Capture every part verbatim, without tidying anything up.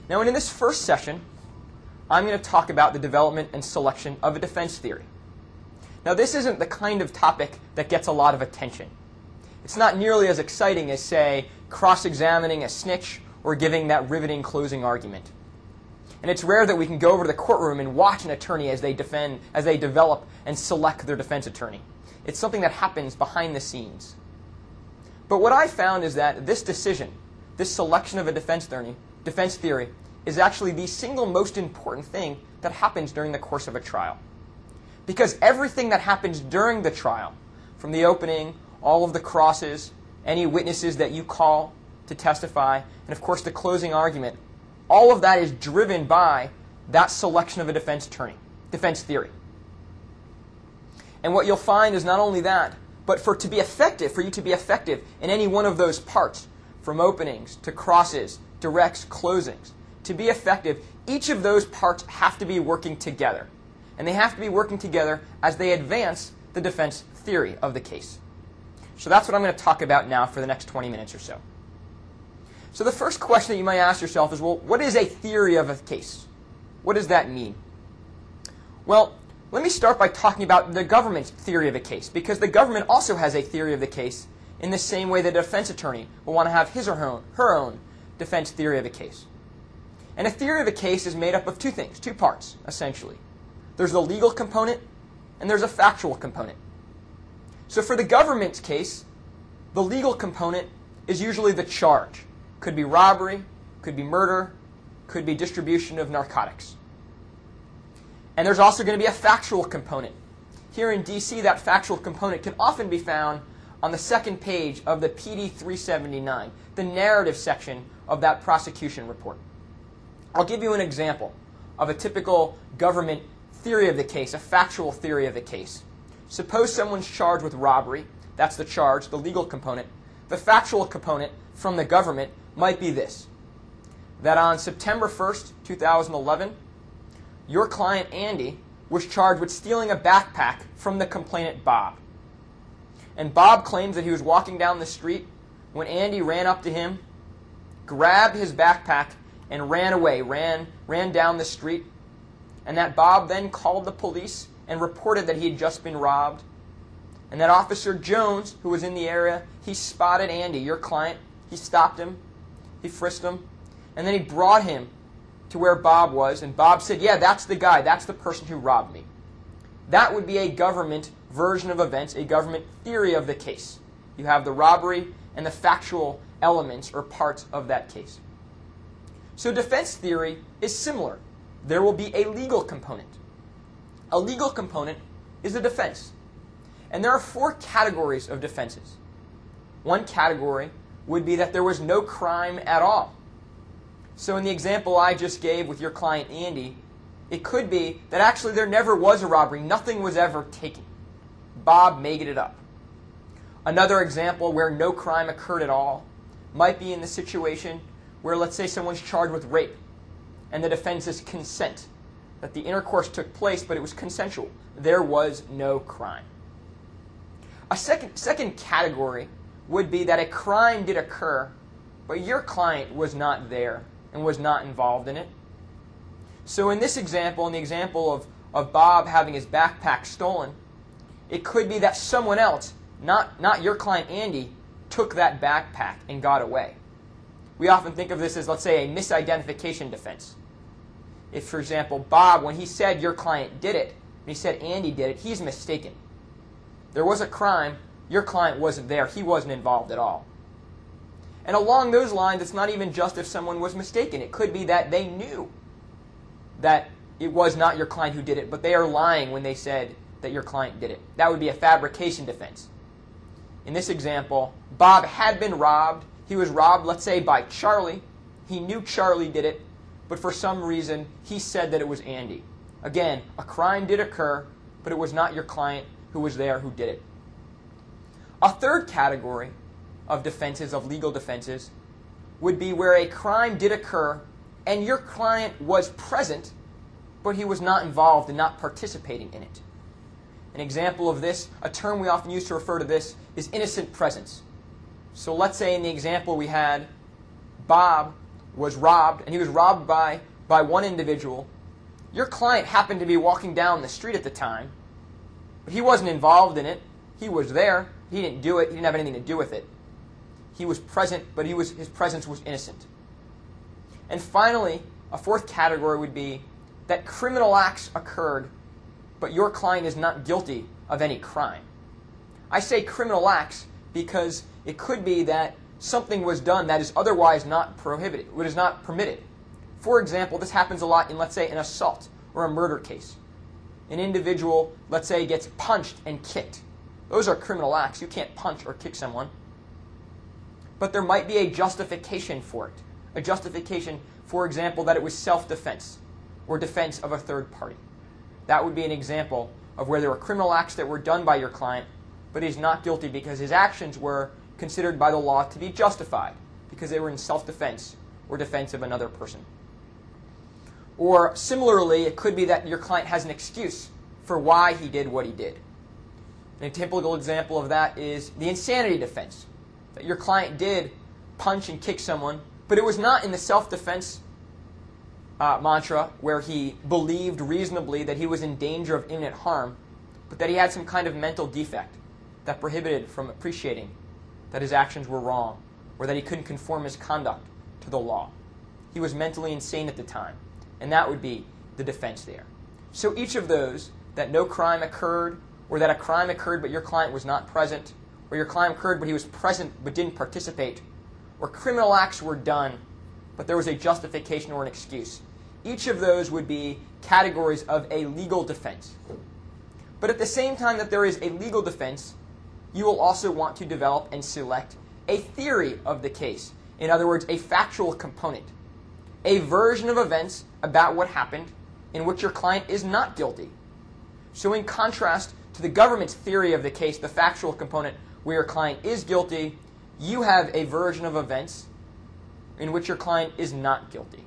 Now, in this first session, I'm going to talk about the development and selection of a defense theory. Now, this isn't the kind of topic that gets a lot of attention. It's not nearly as exciting as, say, cross-examining a snitch or giving that riveting closing argument. And it's rare that we can go over to the courtroom and watch an attorney as they defend, as they develop and select their defense attorney. It's something that happens behind the scenes. But what I found is that this decision, this selection of a defense theory, defense theory, is actually the single most important thing that happens during the course of a trial. Because everything that happens during the trial, from the opening, all of the crosses, any witnesses that you call to testify, and of course the closing argument, all of that is driven by that selection of a defense attorney, defense theory. And what you'll find is not only that, but for to be effective, for you to be effective in any one of those parts, from openings to crosses, directs, closings, to be effective, each of those parts have to be working together. And they have to be working together as they advance the defense theory of the case. So that's what I'm going to talk about now for the next twenty minutes or so. So the first question that you might ask yourself is, well, what is a theory of a case? What does that mean? Well, let me start by talking about the government's theory of a case, because the government also has a theory of the case in the same way that a defense attorney will want to have his or her own, her own defense theory of a case. And a theory of a case is made up of two things, two parts, essentially. There's the legal component, and there's a factual component. So for the government's case, the legal component is usually the charge. Could be robbery, could be murder, could be distribution of narcotics. And there's also going to be a factual component. Here in D C, that factual component can often be found on the second page of the P D three seventy-nine, the narrative section of that prosecution report. I'll give you an example of a typical government theory of the case, a factual theory of the case. Suppose someone's charged with robbery. That's the charge, the legal component. The factual component from the government might be this: that on September first, two thousand eleven, your client Andy was charged with stealing a backpack from the complainant Bob. And Bob claims that he was walking down the street when Andy ran up to him, grabbed his backpack, and ran away, ran, ran down the street, and that Bob then called the police and reported that he had just been robbed. And that Officer Jones, who was in the area, he spotted Andy, your client. He stopped him, he frisked him, and then he brought him to where Bob was, and Bob said, yeah, that's the guy, that's the person who robbed me. That would be a government version of events, a government theory of the case. You have the robbery and the factual elements or parts of that case. So defense theory is similar. There will be a legal component. A legal component is a defense. And there are four categories of defenses. One category would be that there was no crime at all. So in the example I just gave with your client Andy, it could be that actually there never was a robbery. Nothing was ever taken. Bob made it up. Another example where no crime occurred at all might be in the situation where, let's say, someone's charged with rape, and the defense is consent, that the intercourse took place, but it was consensual. There was no crime. A second, second category would be that a crime did occur, but your client was not there and was not involved in it. So in this example, in the example of, of Bob having his backpack stolen, it could be that someone else, not, not your client Andy, took that backpack and got away. We often think of this as, let's say, a misidentification defense. If, for example, Bob, when he said your client did it, when he said Andy did it, he's mistaken. There was a crime, your client wasn't there, he wasn't involved at all. And along those lines, it's not even just if someone was mistaken. It could be that they knew that it was not your client who did it, but they are lying when they said that your client did it. That would be a fabrication defense. In this example, Bob had been robbed. He was robbed, let's say, by Charlie. He knew Charlie did it, but for some reason, he said that it was Andy. Again, a crime did occur, but it was not your client who was there who did it. A third category of defenses, of legal defenses, would be where a crime did occur and your client was present, but he was not involved and not participating in it. An example of this, a term we often use to refer to this, is innocent presence. So let's say in the example we had, Bob was robbed, and he was robbed by, by one individual. Your client happened to be walking down the street at the time, but he wasn't involved in it. He was there. He didn't do it. He didn't have anything to do with it. He was present, but he was, his presence was innocent. And finally, a fourth category would be that criminal acts occurred, but your client is not guilty of any crime. I say criminal acts because it could be that something was done that is otherwise not prohibited, what is not permitted. For example, this happens a lot in, let's say, an assault or a murder case. An individual, let's say, gets punched and kicked. Those are criminal acts. You can't punch or kick someone. But there might be a justification for it. A justification, for example, that it was self-defense or defense of a third party. That would be an example of where there were criminal acts that were done by your client, but he's not guilty because his actions were considered by the law to be justified because they were in self-defense or defense of another person. Or similarly, it could be that your client has an excuse for why he did what he did. A typical example of that is the insanity defense. That your client did punch and kick someone, but it was not in the self-defense uh, mantra where he believed reasonably that he was in danger of imminent harm, but that he had some kind of mental defect that prohibited from appreciating that his actions were wrong or that he couldn't conform his conduct to the law. He was mentally insane at the time, and that would be the defense there. So each of those, that no crime occurred, or that a crime occurred but your client was not present, or your crime occurred but he was present but didn't participate, or criminal acts were done but there was a justification or an excuse. Each of those would be categories of a legal defense. But at the same time that there is a legal defense, you will also want to develop and select a theory of the case. In other words, a factual component. A version of events about what happened in which your client is not guilty. So in contrast to the government's theory of the case, the factual component where your client is guilty, you have a version of events in which your client is not guilty.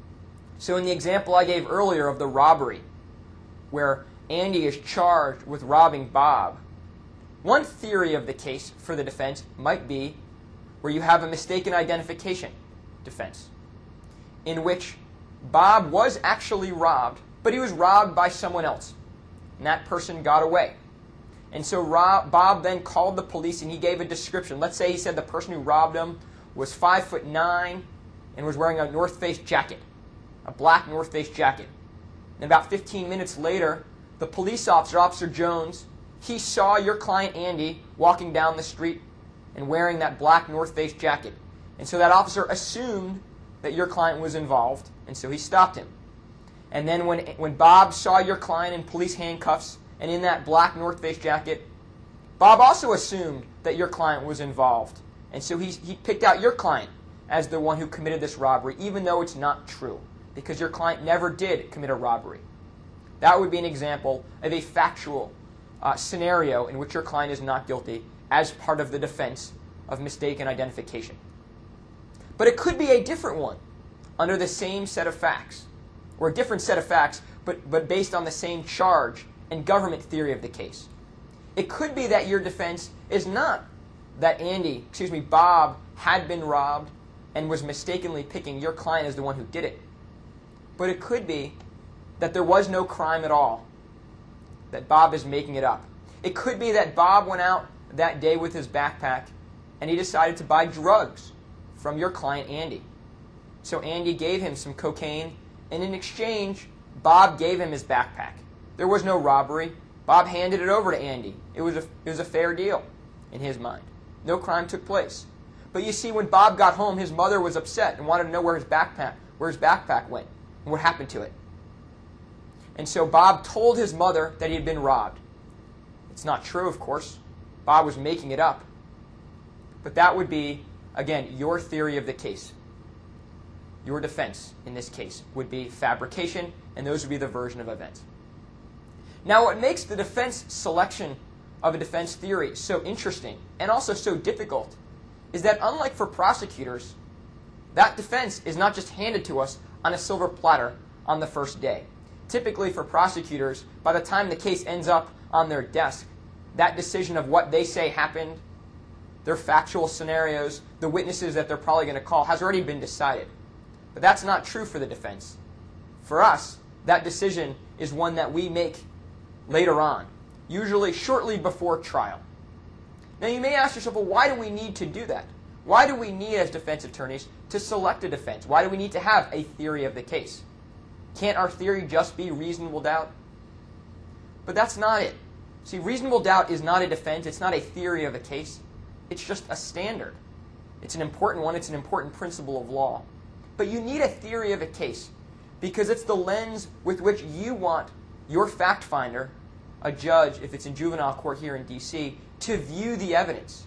So in the example I gave earlier of the robbery, where Andy is charged with robbing Bob, one theory of the case for the defense might be where you have a mistaken identification defense, in which Bob was actually robbed, but he was robbed by someone else, and that person got away. And so Rob, Bob then called the police and he gave a description. Let's say he said the person who robbed him was five foot nine and was wearing a North Face jacket, a black North Face jacket. And about fifteen minutes later, the police officer, Officer Jones, he saw your client Andy walking down the street and wearing that black North Face jacket. And so that officer assumed that your client was involved, and so he stopped him. And then when, when Bob saw your client in police handcuffs and in that black North Face jacket, Bob also assumed that your client was involved. And so he, he picked out your client as the one who committed this robbery, even though it's not true, because your client never did commit a robbery. That would be an example of a factual uh, scenario in which your client is not guilty as part of the defense of mistaken identification. But it could be a different one under the same set of facts, or a different set of facts, but, but based on the same charge and government theory of the case. It could be that your defense is not that Andy, excuse me, Bob had been robbed and was mistakenly picking your client as the one who did it. But it could be that there was no crime at all, that Bob is making it up. It could be that Bob went out that day with his backpack and he decided to buy drugs from your client Andy. So Andy gave him some cocaine, and in exchange, Bob gave him his backpack. There was no robbery. Bob handed it over to Andy. It was a, it was a fair deal in his mind. No crime took place. But you see, when Bob got home, his mother was upset and wanted to know where his backpack, where his backpack went and what happened to it. And so Bob told his mother that he had been robbed. It's not true, of course. Bob was making it up. But that would be, again, your theory of the case. Your defense, in this case, would be fabrication, and those would be the version of events. Now, what makes the defense selection of a defense theory so interesting and also so difficult is that, unlike for prosecutors, that defense is not just handed to us on a silver platter on the first day. Typically, for prosecutors, by the time the case ends up on their desk, that decision of what they say happened, their factual scenarios, the witnesses that they're probably going to call, has already been decided. But that's not true for the defense. For us, that decision is one that we make later on, usually shortly before trial. Now you may ask yourself, well, why do we need to do that? Why do we need, as defense attorneys, to select a defense? Why do we need to have a theory of the case? Can't our theory just be reasonable doubt? But that's not it. See, reasonable doubt is not a defense. It's not a theory of a case. It's just a standard. It's an important one. It's an important principle of law. But you need a theory of a case because it's the lens with which you want your fact finder, a judge, if it's in juvenile court here in D C, to view the evidence.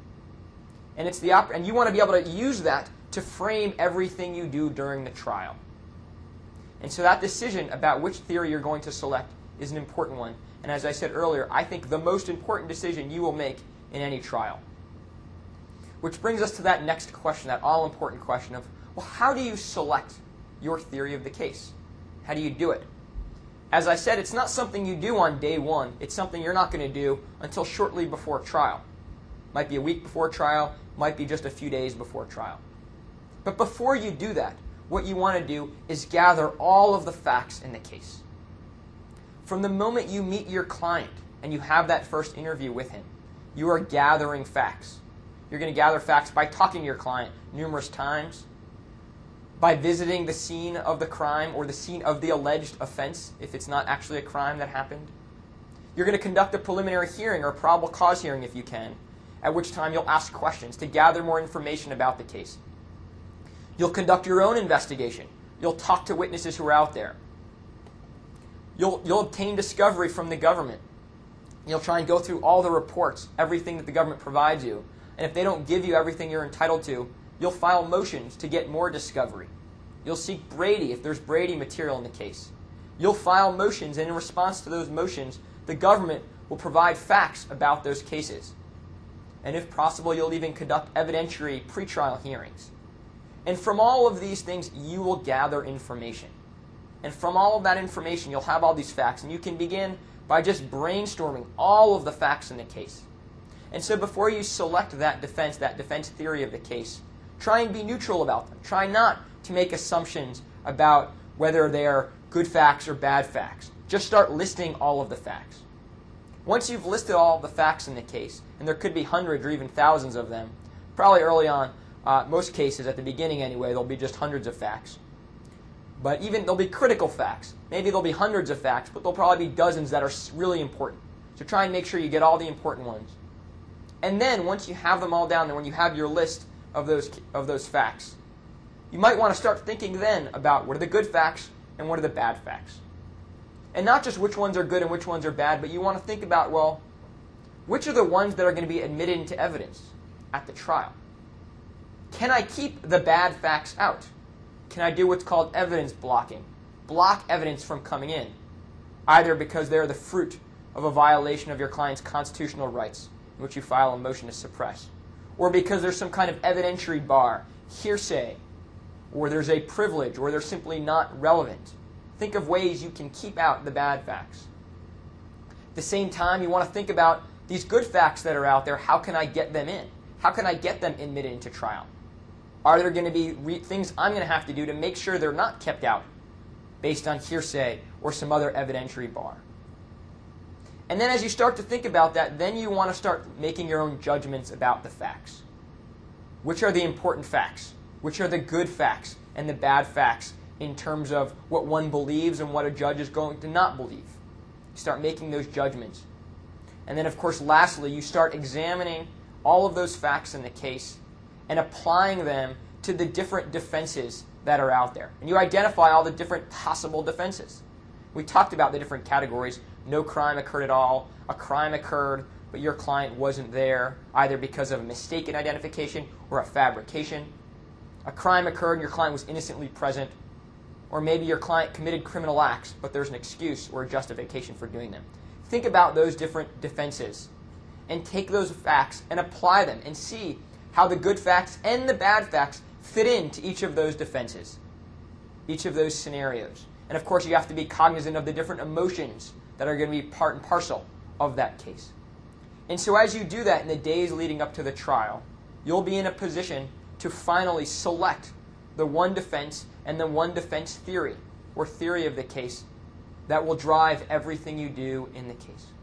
And it's the op- and you want to be able to use that to frame everything you do during the trial. And so that decision about which theory you're going to select is an important one. And as I said earlier, I think the most important decision you will make in any trial. Which brings us to that next question, that all-important question of, well, how do you select your theory of the case? How do you do it? As I said, it's not something you do on day one. It's something you're not going to do until shortly before trial. Might be a week before trial, might be just a few days before trial. But before you do that, what you want to do is gather all of the facts in the case. From the moment you meet your client and you have that first interview with him, you are gathering facts. You're going to gather facts by talking to your client numerous times, by visiting the scene of the crime or the scene of the alleged offense, if it's not actually a crime that happened. You're going to conduct a preliminary hearing or a probable cause hearing if you can, at which time you'll ask questions to gather more information about the case. You'll conduct your own investigation. You'll talk to witnesses who are out there. You'll, you'll obtain discovery from the government. You'll try and go through all the reports, everything that the government provides you. And if they don't give you everything you're entitled to, you'll file motions to get more discovery. You'll seek Brady if there's Brady material in the case. You'll file motions, and in response to those motions, the government will provide facts about those cases. And if possible, you'll even conduct evidentiary pretrial hearings. And from all of these things, you will gather information. And from all of that information, you'll have all these facts, and you can begin by just brainstorming all of the facts in the case. And so before you select that defense, that defense theory of the case, try and be neutral about them. Try not to make assumptions about whether they're good facts or bad facts. Just start listing all of the facts. Once you've listed all of the facts in the case, and there could be hundreds or even thousands of them, probably early on, uh, most cases, at the beginning anyway, there'll be just hundreds of facts. But even there'll be critical facts. Maybe there'll be hundreds of facts, but there'll probably be dozens that are really important. So try and make sure you get all the important ones. And then once you have them all down there, when you have your list of those of those facts, you might want to start thinking then about what are the good facts and what are the bad facts. And not just which ones are good and which ones are bad, but you want to think about, well, which are the ones that are going to be admitted into evidence at the trial? Can I keep the bad facts out? Can I do what's called evidence blocking? Block evidence from coming in, either because they're the fruit of a violation of your client's constitutional rights, in which you file a motion to suppress, or because there's some kind of evidentiary bar, hearsay, or there's a privilege, or they're simply not relevant. Think of ways you can keep out the bad facts. At the same time, you want to think about these good facts that are out there. How can I get them in? How can I get them admitted into trial? Are there going to be re- things I'm going to have to do to make sure they're not kept out based on hearsay or some other evidentiary bar? And then as you start to think about that, then you want to start making your own judgments about the facts. Which are the important facts? Which are the good facts and the bad facts in terms of what one believes and what a judge is going to not believe? You start making those judgments. And then, of course, lastly, you start examining all of those facts in the case and applying them to the different defenses that are out there. And you identify all the different possible defenses. We talked about the different categories. No crime occurred at all. A crime occurred, but your client wasn't there, either because of a mistaken identification or a fabrication. A crime occurred and your client was innocently present. Or maybe your client committed criminal acts, but there's an excuse or a justification for doing them. Think about those different defenses and take those facts and apply them and see how the good facts and the bad facts fit into each of those defenses, each of those scenarios. And of course, you have to be cognizant of the different emotions that are going to be part and parcel of that case. And so as you do that in the days leading up to the trial, you'll be in a position to finally select the one defense and the one defense theory, or theory of the case, that will drive everything you do in the case.